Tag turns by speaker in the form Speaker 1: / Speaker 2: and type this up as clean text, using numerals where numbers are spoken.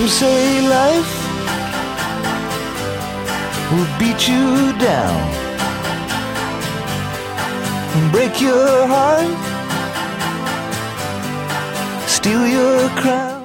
Speaker 1: say life will beat you down, break your heart, steal your crown.